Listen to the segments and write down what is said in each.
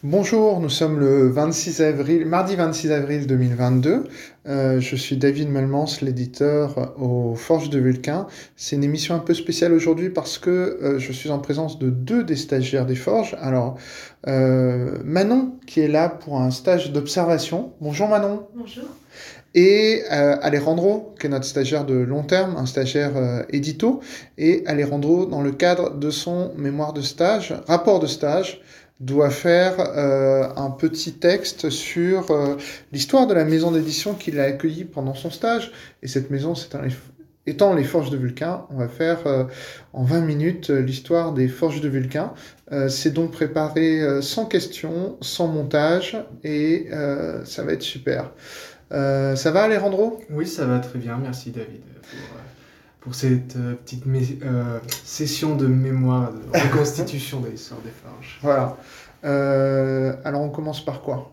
Bonjour, nous sommes le 26 avril, mardi 26 avril 2022. Je suis David Melmans, l'éditeur aux Forges de Vulcain. C'est une émission un peu spéciale aujourd'hui parce que je suis en présence de deux des stagiaires des Forges. Alors, Manon qui est là pour un stage d'observation. Bonjour Manon. Bonjour. Et Alejandro, qui est notre stagiaire de long terme, un stagiaire édito. Et Alejandro, dans le cadre de son mémoire de stage, rapport de stage, doit faire un petit texte sur l'histoire de la maison d'édition qu'il a accueillie pendant son stage. Et cette maison, étant les Forges de Vulcain, on va faire en 20 minutes l'histoire des Forges de Vulcain. C'est donc préparé sans question, sans montage, et ça va être super. Ça va, Alejandro? Oui, ça va très bien, merci David pour cette session de mémoire, de reconstitution de l'histoire des Forges. Voilà. Alors on commence par quoi?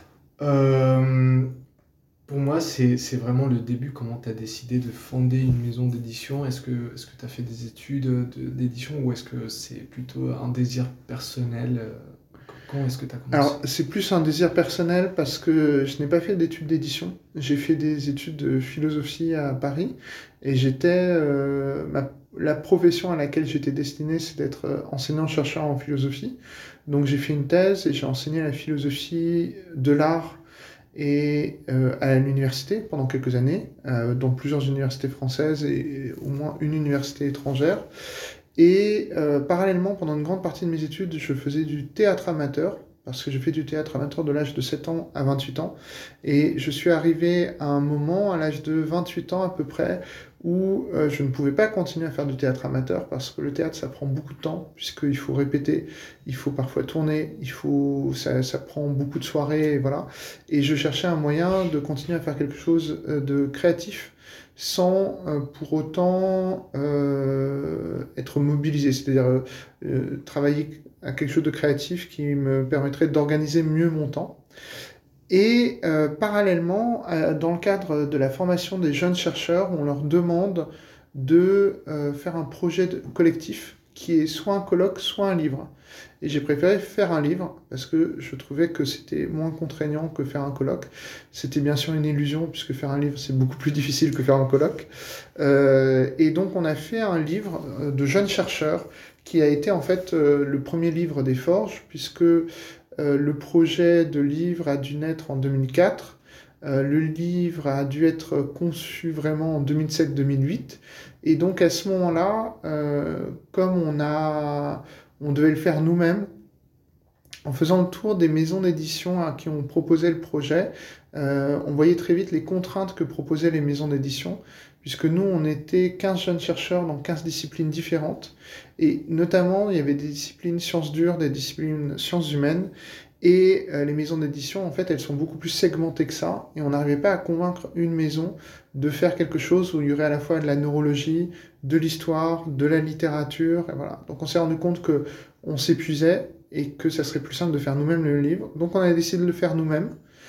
Pour moi, c'est vraiment le début. Comment tu as décidé de fonder une maison d'édition? Est-ce que tu as fait des études d'édition ou est-ce que c'est plutôt un désir personnel? Quand est-ce que tu as commencé? Alors, c'est plus un désir personnel parce que je n'ai pas fait d'études d'édition. J'ai fait des études de philosophie à Paris et la profession à laquelle j'étais destiné, c'est d'être enseignant-chercheur en philosophie. Donc, j'ai fait une thèse et j'ai enseigné la philosophie de l'art à l'université pendant quelques années, dans plusieurs universités françaises et au moins une université étrangère. Et parallèlement, pendant une grande partie de mes études, je faisais du théâtre amateur, parce que je fais du théâtre amateur de l'âge de 7 ans à 28 ans. Et je suis arrivé à un moment, à l'âge de 28 ans à peu près, où je ne pouvais pas continuer à faire du théâtre amateur, parce que le théâtre, ça prend beaucoup de temps, puisqu'il faut répéter, il faut parfois tourner, ça prend beaucoup de soirées, et voilà. Et je cherchais un moyen de continuer à faire quelque chose de créatif, sans pour autant être mobilisé, c'est-à-dire travailler à quelque chose de créatif qui me permettrait d'organiser mieux mon temps. Et parallèlement, dans le cadre de la formation des jeunes chercheurs, on leur demande de faire un collectif qui est soit un colloque, soit un livre. Et j'ai préféré faire un livre parce que je trouvais que c'était moins contraignant que faire un colloque. C'était bien sûr une illusion puisque faire un livre c'est beaucoup plus difficile que faire un colloque. Et donc on a fait un livre de jeunes chercheurs qui a été en fait le premier livre des Forges puisque le projet de livre a dû naître en 2004. Le livre a dû être conçu vraiment en 2007-2008. Et donc à ce moment-là, comme on devait le faire nous-mêmes, en faisant le tour des maisons d'édition à qui on proposait le projet, on voyait très vite les contraintes que proposaient les maisons d'édition, puisque nous, on était 15 jeunes chercheurs dans 15 disciplines différentes, et notamment, il y avait des disciplines sciences dures, des disciplines sciences humaines, et les maisons d'édition, en fait, elles sont beaucoup plus segmentées que ça, et on n'arrivait pas à convaincre une maison de faire quelque chose où il y aurait à la fois de la neurologie, de l'histoire, de la littérature, et voilà. Donc on s'est rendu compte que on s'épuisait, et que ça serait plus simple de faire nous-mêmes le livre. Donc on a décidé de le faire nous-mêmes.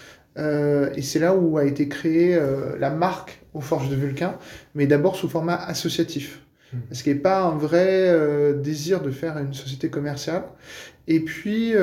Et c'est là où a été créée la marque aux Forges de Vulcain, mais d'abord sous format associatif. Parce qu'il n'y a pas un vrai désir de faire une société commerciale. Et puis,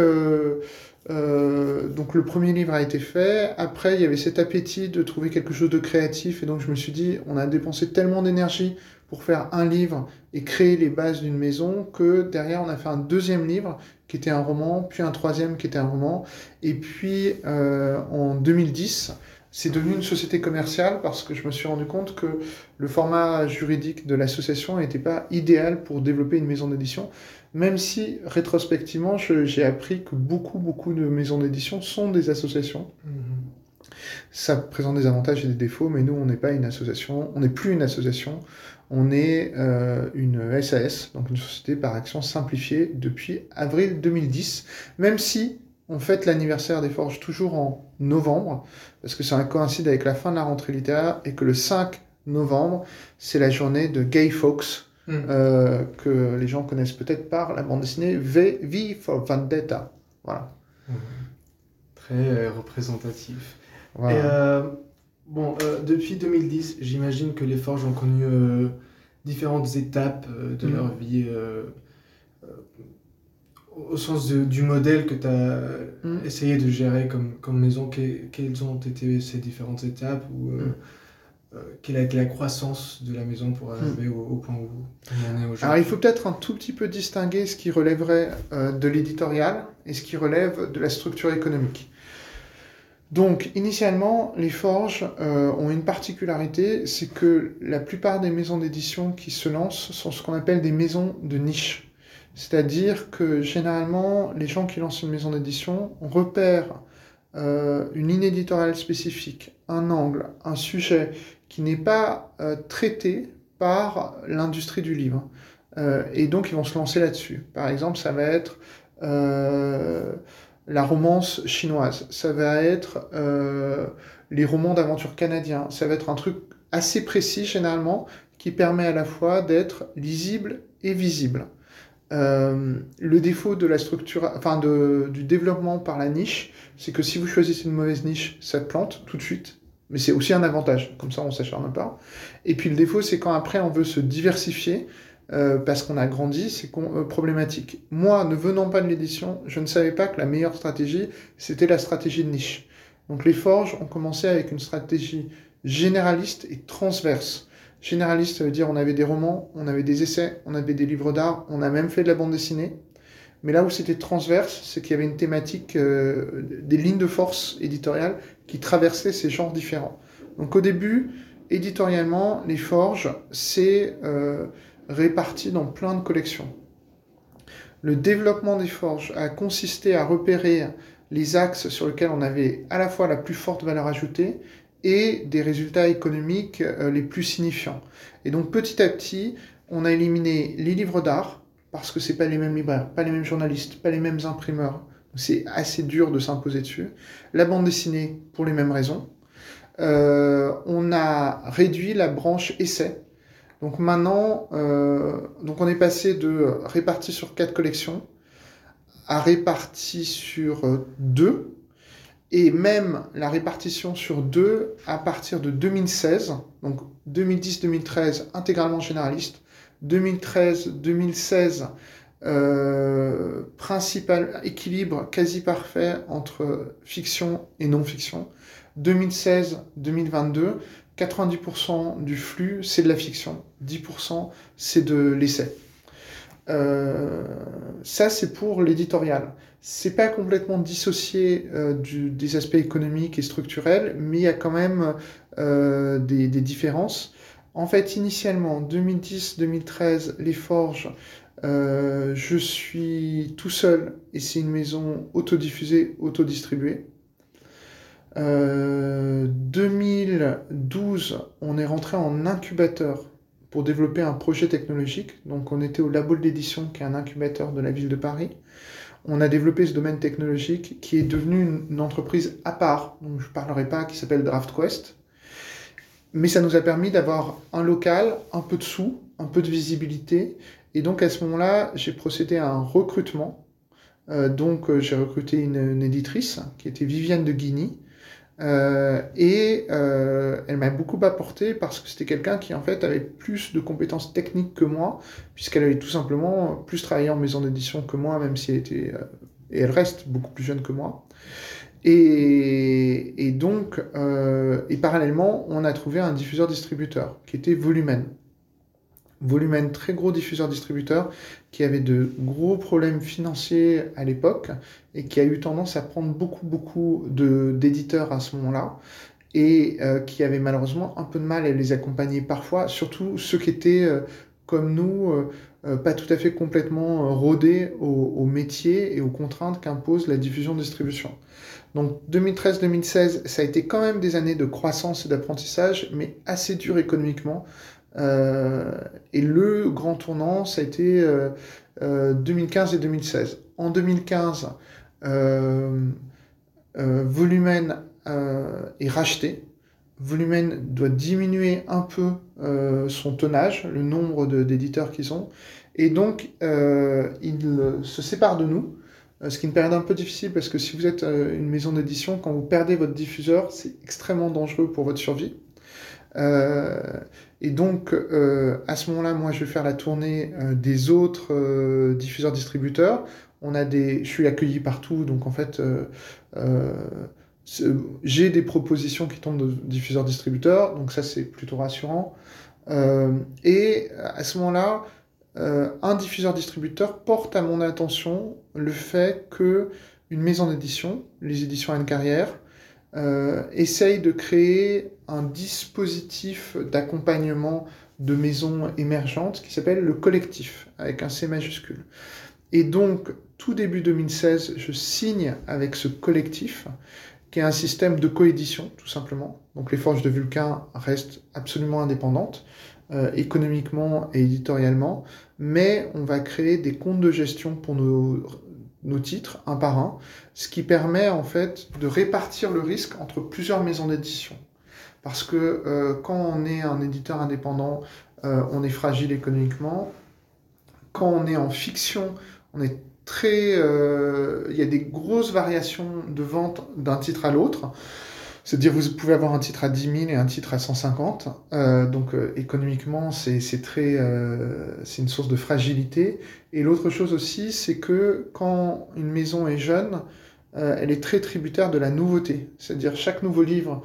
donc le premier livre a été fait. Après, il y avait cet appétit de trouver quelque chose de créatif. Et donc je me suis dit, on a dépensé tellement d'énergie pour faire un livre et créer les bases d'une maison que derrière, on a fait un deuxième livre qui était un roman, puis un troisième qui était un roman. Et puis, en 2010, c'est devenu une société commerciale parce que je me suis rendu compte que le format juridique de l'association n'était pas idéal pour développer une maison d'édition, même si rétrospectivement, j'ai appris que beaucoup de maisons d'édition sont des associations. Ça présente des avantages et des défauts, mais nous, on n'est pas une association, on n'est plus une association, on est une SAS, donc une société par action simplifiée depuis avril 2010, même si on fête l'anniversaire des Forges toujours en novembre, parce que ça coïncide avec la fin de la rentrée littéraire, et que le 5 novembre, c'est la journée de Gay Fawkes, que les gens connaissent peut-être par la bande dessinée V for Vendetta. Voilà. Très représentatif. Voilà. Et depuis 2010, j'imagine que les Forges ont connu différentes étapes de leur vie au sens du modèle que tu as Mm. essayé de gérer comme maison, quelles ont été ces différentes étapes ou Mm. quelle a été la croissance de la maison pour Mm. arriver au point où on en est Alors, il aujourd'hui? faut peut-être un tout petit peu distinguer ce qui relèverait de l'éditorial et ce qui relève de la structure économique. Donc, initialement, les forges ont une particularité, c'est que la plupart des maisons d'édition qui se lancent sont ce qu'on appelle des maisons de niche. C'est-à-dire que généralement, les gens qui lancent une maison d'édition repèrent une ligne éditoriale spécifique, un angle, un sujet qui n'est pas traité par l'industrie du livre. Et donc, ils vont se lancer là-dessus. Par exemple, ça va être la romance chinoise, ça va être les romans d'aventure canadiens, ça va être un truc assez précis généralement qui permet à la fois d'être lisible et visible. Le défaut de la structure, enfin du développement par la niche, c'est que si vous choisissez une mauvaise niche, ça plante tout de suite. Mais c'est aussi un avantage, comme ça on s'acharne pas. Et puis le défaut, c'est quand après on veut se diversifier, parce qu'on a grandi, c'est problématique. Moi, ne venant pas de l'édition, je ne savais pas que la meilleure stratégie, c'était la stratégie de niche. Donc les forges ont commencé avec une stratégie généraliste et transverse. Généraliste, ça veut dire on avait des romans, on avait des essais, on avait des livres d'art, on a même fait de la bande dessinée. Mais là où c'était transverse, c'est qu'il y avait une thématique, des lignes de force éditoriales qui traversaient ces genres différents. Donc au début, éditorialement, les forges, c'est réparti dans plein de collections. Le développement des forges a consisté à repérer les axes sur lesquels on avait à la fois la plus forte valeur ajoutée et des résultats économiques les plus signifiants. Et donc petit à petit, on a éliminé les livres d'art, parce que c'est pas les mêmes libraires, pas les mêmes journalistes, pas les mêmes imprimeurs. C'est assez dur de s'imposer dessus. La bande dessinée, pour les mêmes raisons. On a réduit la branche essai. Donc maintenant, donc on est passé de réparti sur 4 collections à réparti sur 2, et même la répartition sur 2 à partir de 2016, donc 2010-2013 intégralement généraliste, 2013-2016 principal équilibre quasi parfait entre fiction et non-fiction, 2016-2022 90% du flux c'est de la fiction, 10% c'est de l'essai. Ça, c'est pour l'éditorial. C'est pas complètement dissocié des aspects économiques et structurels, mais il y a quand même des différences. En fait, initialement, 2010-2013, les forges, je suis tout seul et c'est une maison autodiffusée, autodistribuée. 2012, on est rentré en incubateur pour développer un projet technologique. Donc on était au Labo de l'édition, qui est un incubateur de la ville de Paris. On a développé ce domaine technologique qui est devenu une entreprise à part, donc je ne parlerai pas, qui s'appelle DraftQuest. Mais ça nous a permis d'avoir un local, un peu de sous, un peu de visibilité. Et donc à ce moment-là, j'ai procédé à un recrutement. J'ai recruté une éditrice qui était Viviane de Guigny. Elle m'a beaucoup apporté parce que c'était quelqu'un qui en fait avait plus de compétences techniques que moi, puisqu'elle avait tout simplement plus travaillé en maison d'édition que moi, même si elle était et elle reste beaucoup plus jeune que moi. Et parallèlement, on a trouvé un diffuseur distributeur qui était Volumen. Volumen, très gros diffuseur-distributeur, qui avait de gros problèmes financiers à l'époque et qui a eu tendance à prendre beaucoup d'éditeurs à ce moment-là et qui avait malheureusement un peu de mal à les accompagner parfois, surtout ceux qui étaient comme nous, pas tout à fait complètement rodés au métier et aux contraintes qu'impose la diffusion-distribution. Donc 2013-2016, ça a été quand même des années de croissance et d'apprentissage, mais assez dur économiquement. Et le grand tournant, ça a été 2015 et 2016. En 2015, Volumen est racheté. Volumen doit diminuer un peu son tonnage, le nombre d'éditeurs qu'ils ont. Et donc, ils se séparent de nous, ce qui est une période un peu difficile parce que si vous êtes une maison d'édition, quand vous perdez votre diffuseur, c'est extrêmement dangereux pour votre survie. Et donc, à ce moment-là, moi, je vais faire la tournée des autres diffuseurs-distributeurs. Je suis accueilli partout, donc en fait, euh, j'ai des propositions qui tombent de diffuseurs-distributeurs, donc ça c'est plutôt rassurant. Et à ce moment-là, un diffuseur-distributeur porte à mon attention le fait que une maison d'édition, les éditions Anne Carrière, essaye de créer un dispositif d'accompagnement de maisons émergentes qui s'appelle le collectif, avec un C majuscule. Et donc, tout début 2016, je signe avec ce collectif, qui est un système de coédition, tout simplement. Donc les Forges de Vulcain restent absolument indépendantes, économiquement et éditorialement, mais on va créer des comptes de gestion pour nos titres, un par un, ce qui permet en fait de répartir le risque entre plusieurs maisons d'édition. Parce que quand on est un éditeur indépendant, on est fragile économiquement. Quand on est en fiction, on est il y a des grosses variations de vente d'un titre à l'autre. C'est-à-dire vous pouvez avoir un titre à 10 000 et un titre à 150. Donc économiquement, c'est une source de fragilité. Et l'autre chose aussi, c'est que quand une maison est jeune, elle est très tributaire de la nouveauté. C'est-à-dire chaque nouveau livre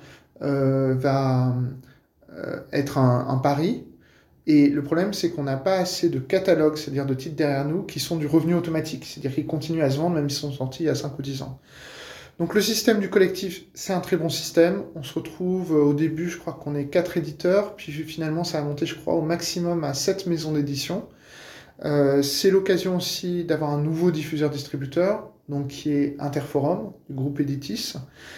va être un pari. Et le problème, c'est qu'on n'a pas assez de catalogues, c'est-à-dire de titres derrière nous, qui sont du revenu automatique, c'est-à-dire qu'ils continuent à se vendre même s'ils sont sortis il y a 5 ou 10 ans. Donc le système du collectif, c'est un très bon système. On se retrouve au début, je crois qu'on est 4 éditeurs, puis finalement ça a monté, je crois, au maximum à 7 maisons d'édition. C'est l'occasion aussi d'avoir un nouveau diffuseur-distributeur, donc qui est Interforum, du groupe Editis.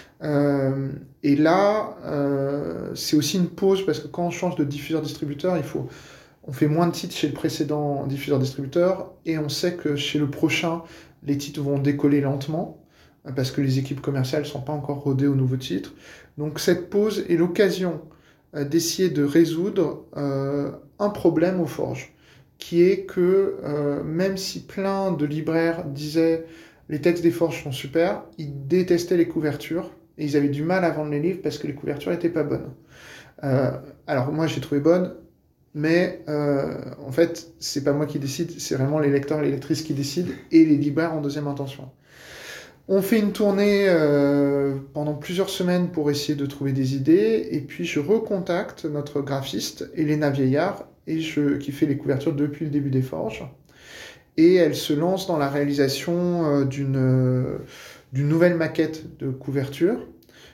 Et là, c'est aussi une pause parce que quand on change de diffuseur-distributeur, on fait moins de titres chez le précédent diffuseur-distributeur et on sait que chez le prochain, les titres vont décoller lentement parce que les équipes commerciales ne sont pas encore rodées aux nouveaux titres. Donc cette pause est l'occasion d'essayer de résoudre un problème aux forges, qui est que même si plein de libraires disaient les textes des forges sont super, ils détestaient les couvertures et ils avaient du mal à vendre les livres parce que les couvertures n'étaient pas bonnes. Alors moi j'ai trouvé bonnes, mais en fait c'est pas moi qui décide, c'est vraiment les lecteurs et les lectrices qui décident et les libraires en deuxième intention. On fait une tournée pendant plusieurs semaines pour essayer de trouver des idées, et puis je recontacte notre graphiste, Elena Vieillard, qui fait les couvertures depuis le début des Forges. Et elle se lance dans la réalisation d'une nouvelle maquette de couverture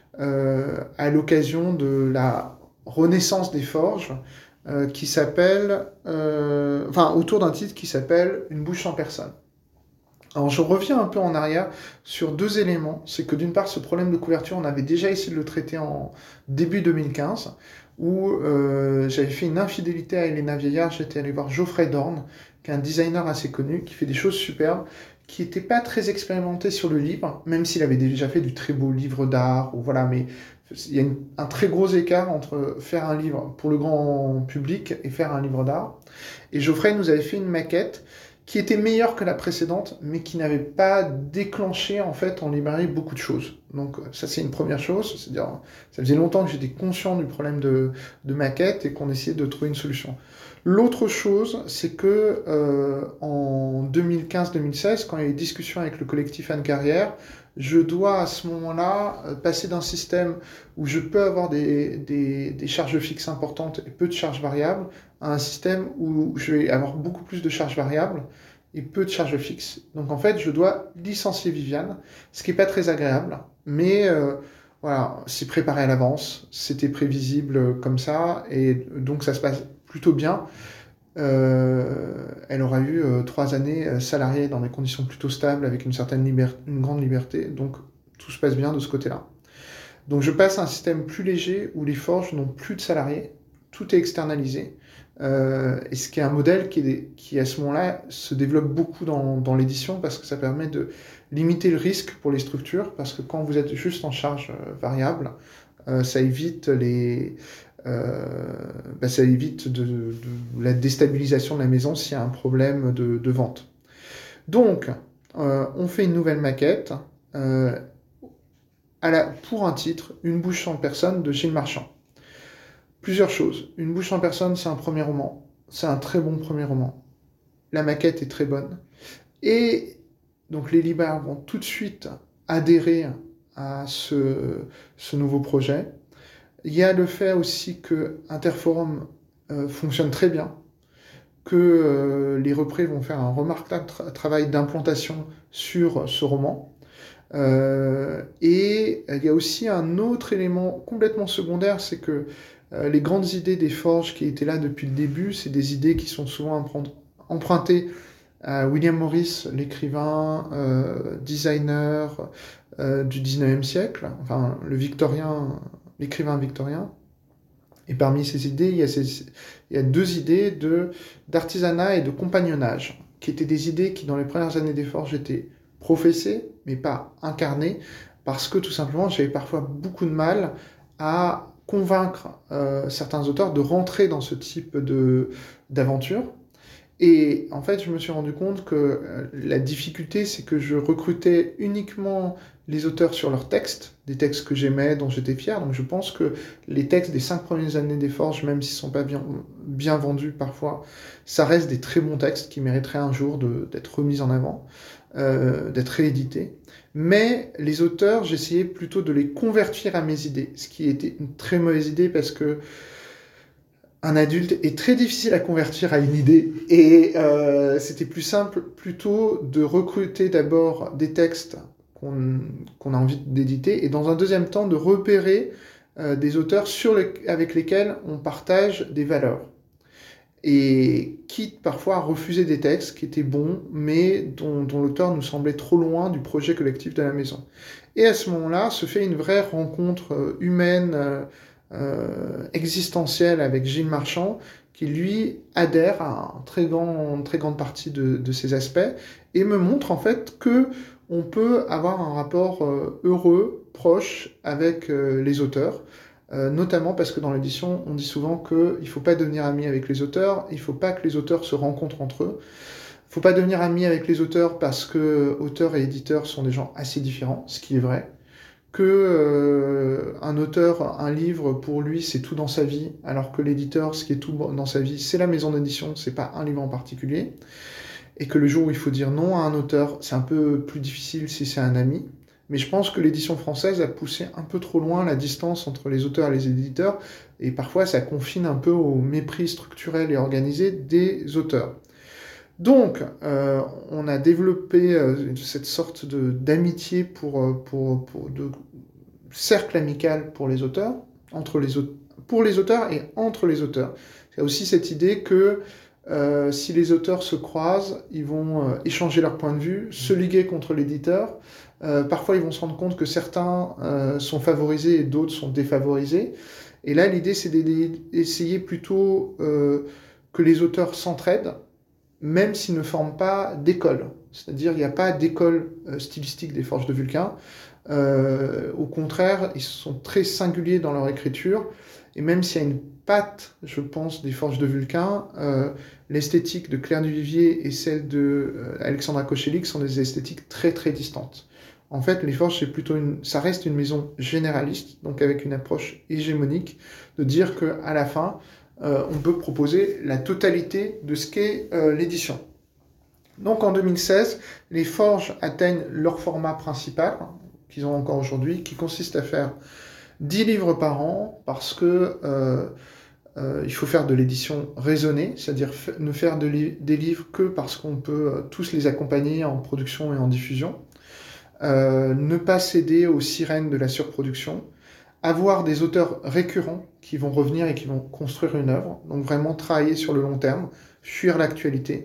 à l'occasion de la renaissance des Forges, qui s'appelle, autour d'un titre qui s'appelle Une bouche sans personne. Alors je reviens un peu en arrière sur 2 éléments. C'est que d'une part, ce problème de couverture, on avait déjà essayé de le traiter en début 2015, où j'avais fait une infidélité à Elena Vieillard. J'étais allé voir Geoffrey Dorn, qui est un designer assez connu, qui fait des choses superbes, qui n'était pas très expérimenté sur le livre, même s'il avait déjà fait du très beau livre d'art, ou voilà, mais il y a un très gros écart entre faire un livre pour le grand public et faire un livre d'art. Et Geoffrey nous avait fait une maquette qui était meilleure que la précédente, mais qui n'avait pas déclenché en fait en librairie beaucoup de choses. Donc ça c'est une première chose, c'est-à-dire ça faisait longtemps que j'étais conscient du problème de maquette et qu'on essayait de trouver une solution. L'autre chose, c'est que en 2015-2016, quand il y a eu des discussions avec le collectif Anne Carrière, je dois à ce moment-là passer d'un système où je peux avoir des charges fixes importantes et peu de charges variables à un système où je vais avoir beaucoup plus de charges variables et peu de charges fixes. Donc en fait, je dois licencier Viviane, ce qui n'est pas très agréable, mais voilà, c'est préparé à l'avance, c'était prévisible comme ça, et donc ça se passe plutôt bien. Elle aura eu 3 années salariée dans des conditions plutôt stables, avec une grande liberté, donc tout se passe bien de ce côté-là. Donc je passe à un système plus léger où les forges n'ont plus de salariés, tout est externalisé, et ce qui est un modèle qui à ce moment-là se développe beaucoup dans l'édition parce que ça permet de limiter le risque pour les structures, parce que quand vous êtes juste en charge variable, ça évite ça évite de la déstabilisation de la maison s'il y a un problème de vente. Donc, on fait une nouvelle maquette pour un titre, Une bouche sans personne de Gilles Marchand. Plusieurs choses. Une bouche sans personne, c'est un premier roman. C'est un très bon premier roman. La maquette est très bonne. Et Donc les libraires vont tout de suite adhérer à ce nouveau projet. Il y a le fait aussi que Interforum fonctionne très bien, que les représ vont faire un remarquable travail d'implantation sur ce roman. Et il y a aussi un autre élément complètement secondaire, c'est que les grandes idées des forges qui étaient là depuis le début, c'est des idées qui sont souvent empruntées à William Morris, l'écrivain, designer du 19e siècle, enfin l'écrivain victorien. Et parmi ces idées, il y a deux idées d'artisanat et de compagnonnage, qui étaient des idées qui, dans les premières années des forges, étaient professées, mais pas incarnées, parce que tout simplement, j'avais parfois beaucoup de mal à convaincre certains auteurs de rentrer dans ce type d'aventure. Et en fait, je me suis rendu compte que la difficulté, c'est que je recrutais uniquement les auteurs sur leurs textes, des textes que j'aimais, dont j'étais fier. Donc je pense que les textes des 5 premières années des Forges, même s'ils ne sont pas bien vendus parfois, ça reste des très bons textes qui mériteraient un jour d'être remis en avant, d'être réédités. Mais les auteurs, j'essayais plutôt de les convertir à mes idées, ce qui était une très mauvaise idée parce que un adulte est très difficile à convertir à une idée. Et c'était plus simple plutôt de recruter d'abord des textes qu'on a envie d'éditer et dans un deuxième temps de repérer des auteurs avec lesquels on partage des valeurs. Et quitte parfois à refuser des textes qui étaient bons, mais dont l'auteur nous semblait trop loin du projet collectif de la maison. Et à ce moment-là, se fait une vraie rencontre humaine, existentielle avec Gilles Marchand, qui lui adhère à une très grande partie de ces aspects, et me montre en fait que on peut avoir un rapport heureux, proche avec les auteurs, notamment parce que dans l'édition, on dit souvent qu'il ne faut pas devenir ami avec les auteurs, il ne faut pas que les auteurs se rencontrent entre eux. Il ne faut pas devenir ami avec les auteurs parce que auteurs et éditeurs sont des gens assez différents, ce qui est vrai. Que un auteur, un livre, pour lui, c'est tout dans sa vie, alors que l'éditeur, ce qui est tout dans sa vie, c'est la maison d'édition, c'est pas un livre en particulier. Et que le jour où il faut dire non à un auteur, c'est un peu plus difficile si c'est un ami. Mais je pense que l'édition française a poussé un peu trop loin la distance entre les auteurs et les éditeurs, et parfois ça confine un peu au mépris structurel et organisé des auteurs. Donc, on a développé cette sorte d'amitié de cercle amical pour les auteurs, pour les auteurs et entre les auteurs. Il y a aussi cette idée que si les auteurs se croisent, ils vont échanger leur point de vue, se liguer contre l'éditeur. Parfois, ils vont se rendre compte que certains sont favorisés et d'autres sont défavorisés. Et là, l'idée, c'est d'essayer plutôt que les auteurs s'entraident, même s'ils ne forment pas d'école. C'est-à-dire, il n'y a pas d'école stylistique des Forges de Vulcain. Au contraire, ils sont très singuliers dans leur écriture. Et même s'il y a une patte, je pense, des Forges de Vulcain, l'esthétique de Claire Duvivier et celle de Alexandra Kochelik sont des esthétiques très très distantes. En fait, les Forges, ça reste une maison généraliste, donc avec une approche hégémonique, de dire qu'à la fin, on peut proposer la totalité de ce qu'est l'édition. Donc en 2016, les Forges atteignent leur format principal, qu'ils ont encore aujourd'hui, qui consiste à faire 10 livres par an, parce que il faut faire de l'édition raisonnée, c'est-à-dire ne faire des livres que parce qu'on peut tous les accompagner en production et en diffusion, ne pas céder aux sirènes de la surproduction, avoir des auteurs récurrents qui vont revenir et qui vont construire une œuvre, donc vraiment travailler sur le long terme, fuir l'actualité.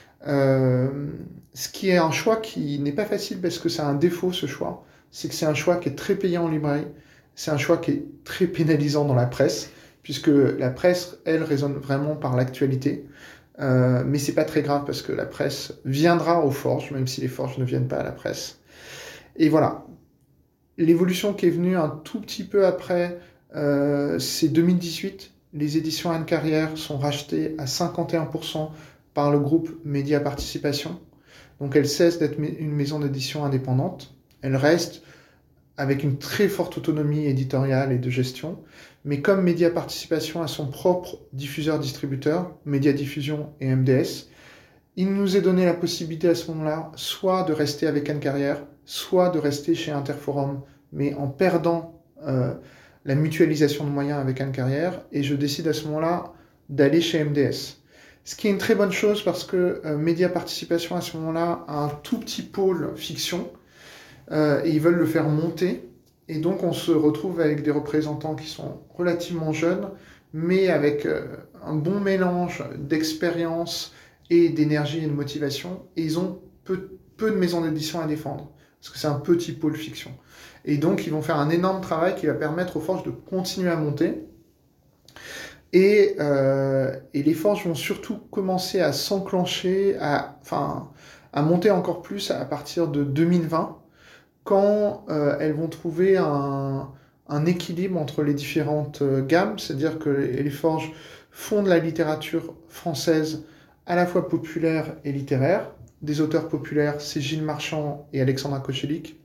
Ce qui est un choix qui n'est pas facile parce que c'est un défaut ce choix, c'est que c'est un choix qui est très payant en librairie, c'est un choix qui est très pénalisant dans la presse, puisque la presse, elle, raisonne vraiment par l'actualité. Mais c'est pas très grave parce que la presse viendra aux Forges, même si les Forges ne viennent pas à la presse. Et voilà. L'évolution qui est venue un tout petit peu après, c'est 2018. Les éditions Anne Carrière sont rachetées à 51% par le groupe Média Participation. Donc elles cessent d'être une maison d'édition indépendante. Elles restent avec une très forte autonomie éditoriale et de gestion. Mais comme Média Participation a son propre diffuseur-distributeur, Média Diffusion et MDS, Il nous est donné la possibilité à ce moment-là, soit de rester avec Anne Carrière, soit de rester chez Interforum, mais en perdant la mutualisation de moyens avec Anne Carrière, et je décide à ce moment-là d'aller chez MDS. Ce qui est une très bonne chose parce que Média Participation à ce moment-là a un tout petit pôle fiction, et ils veulent le faire monter. Et donc on se retrouve avec des représentants qui sont relativement jeunes, mais avec un bon mélange d'expérience et d'énergie et de motivation. Et ils ont peu de maisons d'édition à défendre, parce que c'est un petit pôle fiction. Et donc ils vont faire un énorme travail qui va permettre aux forges de continuer à monter. Et les forges vont surtout commencer à s'enclencher, à monter encore plus à partir de 2020, quand elles vont trouver un équilibre entre les différentes gammes, c'est-à-dire que les forges font de la littérature française à la fois populaire et littéraire. Des auteurs populaires, c'est Gilles Marchand et Alexandra Kochelik.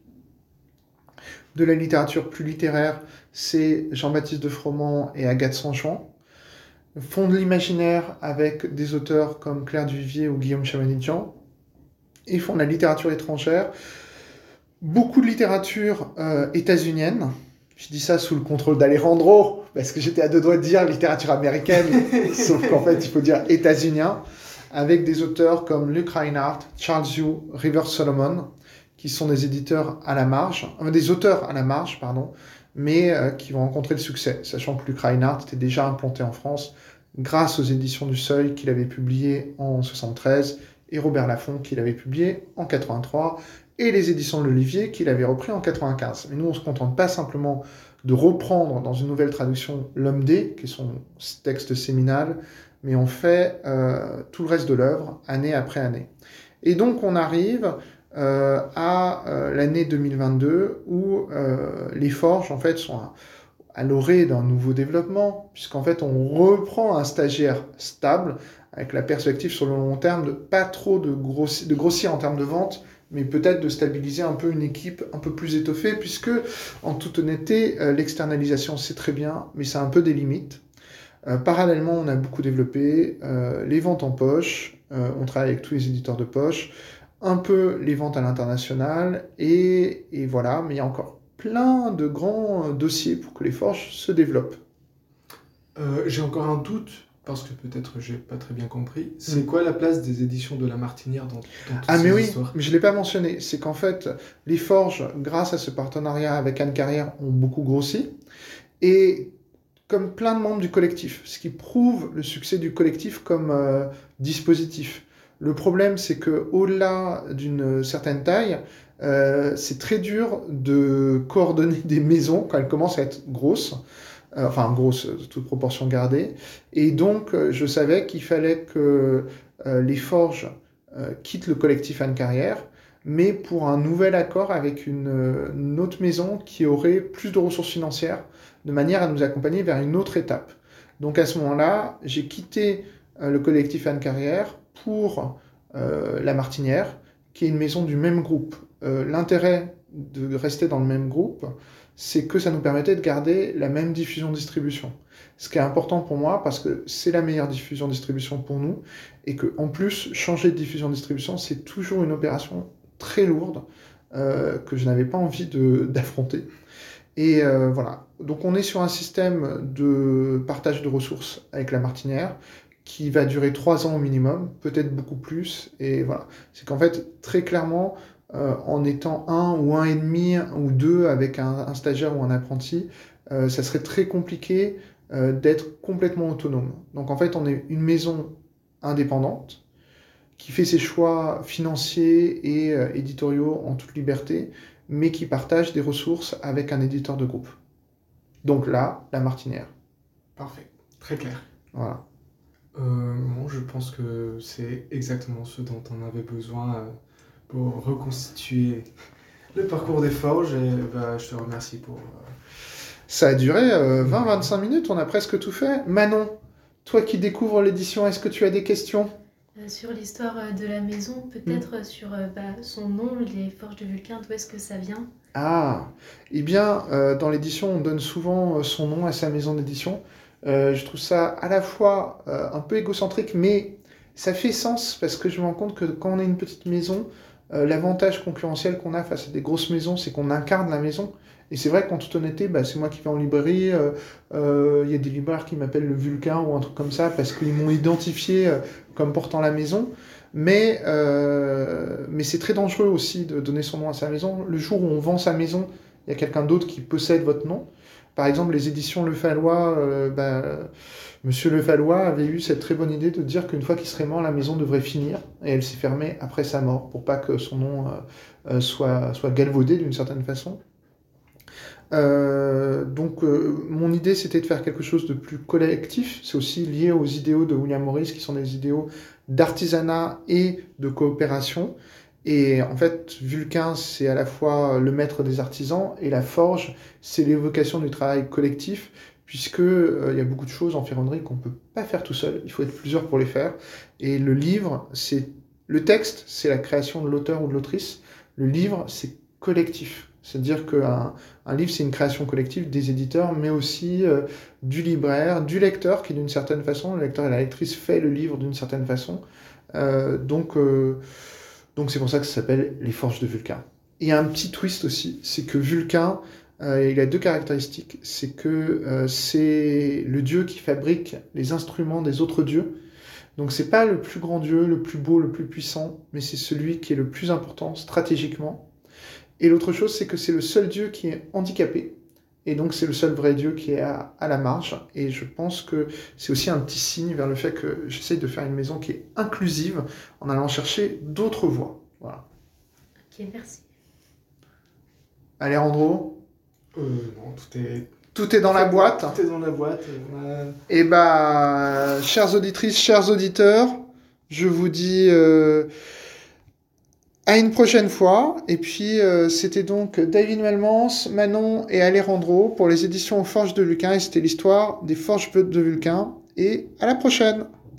De la littérature plus littéraire, c'est Jean-Baptiste de Froment et Agathe Sanjuan. Font de l'imaginaire avec des auteurs comme Claire Duvivier ou Guillaume Chamanidjian. Et font de la littérature étrangère. Beaucoup de littérature états-unienne. Je dis ça sous le contrôle d'Alejandro, parce que j'étais à deux doigts de dire littérature américaine, sauf qu'en fait, il faut dire états-unien, avec des auteurs comme Luke Reinhardt, Charles Yu, Rivers Solomon, qui sont des éditeurs à la marge, des auteurs à la marge, pardon, mais qui vont rencontrer le succès, sachant que Luke Reinhardt était déjà implanté en France grâce aux éditions du Seuil qu'il avait publiées en 73, et Robert Laffont qu'il avait publié en 83, et les éditions de l'Olivier qu'il avait repris en 95. Mais nous, on ne se contente pas simplement de reprendre dans une nouvelle traduction L'Homme D, qui est son texte séminal, mais on fait tout le reste de l'œuvre, année après année. Et donc, on arrive à l'année 2022, où les forges, en fait, sont à l'orée d'un nouveau développement, puisqu'en fait, on reprend un stagiaire stable, avec la perspective sur le long terme de pas trop de grossir en termes de vente, mais peut-être de stabiliser un peu une équipe un peu plus étoffée, puisque, en toute honnêteté, l'externalisation, c'est très bien, mais ça a un peu des limites. Parallèlement, on a beaucoup développé les ventes en poche, on travaille avec tous les éditeurs de poche, un peu les ventes à l'international, et voilà, mais il y a encore plein de grands dossiers pour que les forges se développent. J'ai encore un doute, parce que peut-être j'ai pas très bien compris. C'est quoi la place des éditions de La Martinière dans toutes ces histoires ? Mais je l'ai pas mentionné. C'est qu'en fait, les forges, grâce à ce partenariat avec Anne Carrière, ont beaucoup grossi. Et comme plein de membres du collectif, ce qui prouve le succès du collectif comme dispositif. Le problème, c'est qu'au-delà d'une certaine taille, c'est très dur de coordonner des maisons quand elles commencent à être grosses. Grosse, toute proportion gardée. Et donc, je savais qu'il fallait que les forges quittent le collectif Anne Carrière, mais pour un nouvel accord avec une autre maison qui aurait plus de ressources financières, de manière à nous accompagner vers une autre étape. Donc, à ce moment-là, j'ai quitté le collectif Anne Carrière pour La Martinière, qui est une maison du même groupe. L'intérêt de rester dans le même groupe, c'est que ça nous permettait de garder la même diffusion-distribution. Ce qui est important pour moi, parce que c'est la meilleure diffusion-distribution pour nous, et qu'en plus, changer de diffusion-distribution, c'est toujours une opération très lourde, que je n'avais pas envie d'affronter. Et voilà. Donc on est sur un système de partage de ressources avec La Martinière, qui va durer 3 ans au minimum, peut-être beaucoup plus, et voilà. C'est qu'en fait, très clairement, en étant 1 ou 1,5 ou 2 avec un stagiaire ou un apprenti, ça serait très compliqué d'être complètement autonome. Donc en fait, on est une maison indépendante qui fait ses choix financiers et éditoriaux en toute liberté, mais qui partage des ressources avec un éditeur de groupe. Donc là, La Martinière. Parfait, très clair. Voilà. Bon, je pense que c'est exactement ce dont on avait besoin pour reconstituer le parcours des forges, et je te remercie pour... Ça a duré 20-25 minutes, on a presque tout fait. Manon, toi qui découvres l'édition, est-ce que tu as des questions ? Sur l'histoire de la maison, peut-être sur son nom, les Forges de Vulcain, d'où est-ce que ça vient ? Ah, eh bien, dans l'édition, on donne souvent son nom à sa maison d'édition. Je trouve ça à la fois un peu égocentrique, mais Ça fait sens parce que je me rends compte que quand on est une petite maison, l'avantage concurrentiel qu'on a face à des grosses maisons, c'est qu'on incarne la maison. Et c'est vrai qu'en toute honnêteté, bah, c'est moi qui vais en librairie. Il y a des libraires qui m'appellent le Vulcain ou un truc comme ça parce qu'ils m'ont identifié comme portant la maison. Mais c'est très dangereux aussi de donner son nom à sa maison. Le jour où on vend sa maison, il y a quelqu'un d'autre qui possède votre nom. Par exemple, les éditions Le Fallois, Monsieur Le Fallois avait eu cette très bonne idée de dire qu'une fois qu'il serait mort, la maison devrait finir. Et elle s'est fermée après sa mort pour pas que son nom soit galvaudé d'une certaine façon. Mon idée, c'était de faire quelque chose de plus collectif. C'est aussi lié aux idéaux de William Morris, qui sont des idéaux d'artisanat et de coopération. Et en fait, Vulcain, c'est à la fois le maître des artisans, et la forge, c'est l'évocation du travail collectif, puisque il y a beaucoup de choses en ferronnerie qu'on peut pas faire tout seul. Il faut être plusieurs pour les faire. Et le texte, c'est la création de l'auteur ou de l'autrice. Le livre, c'est collectif. C'est-à-dire qu'un livre, c'est une création collective des éditeurs, mais aussi du libraire, du lecteur, qui d'une certaine façon, le lecteur et la lectrice fait le livre d'une certaine façon. Donc c'est pour ça que ça s'appelle Les Forges de Vulcain. Et il y a un petit twist aussi, c'est que Vulcain, il a deux caractéristiques. C'est que c'est le dieu qui fabrique les instruments des autres dieux. Donc c'est pas le plus grand dieu, le plus beau, le plus puissant, mais c'est celui qui est le plus important stratégiquement. Et l'autre chose, c'est que c'est le seul dieu qui est handicapé. Et donc, c'est le seul vrai dieu qui est à la marge. Et je pense que c'est aussi un petit signe vers le fait que j'essaye de faire une maison qui est inclusive en allant chercher d'autres voies. Voilà. Ok, merci. Alejandro, Non, tout est dans la boîte. Tout est dans la boîte. Et chères auditrices, chers auditeurs, je vous dis à une prochaine fois. Et puis, c'était donc David Malmans, Manon et Alejandro pour les éditions aux Forges de Vulcain. Et c'était l'histoire des Forges de Vulcain. Et à la prochaine!